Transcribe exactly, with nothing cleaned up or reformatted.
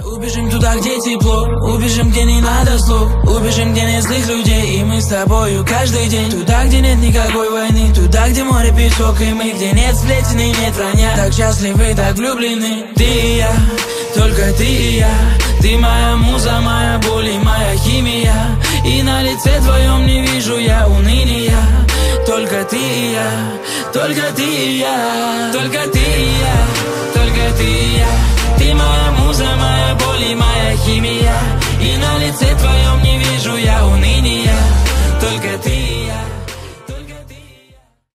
Убежим туда, где тепло, убежим, где не надо слов, убежим, где нет злых людей, и мы с тобою каждый день. Туда, где нет никакой войны, туда, где море, песок и мы, где нет сплетен и нет вранья. Так счастливы, так влюблены. Ты и я, только ты и я. Ты моя муза, моя боль и моя химия. И на лице твоем не вижу я уныния. Только ты и я, только ты и я. Только ты и я, только ты и я.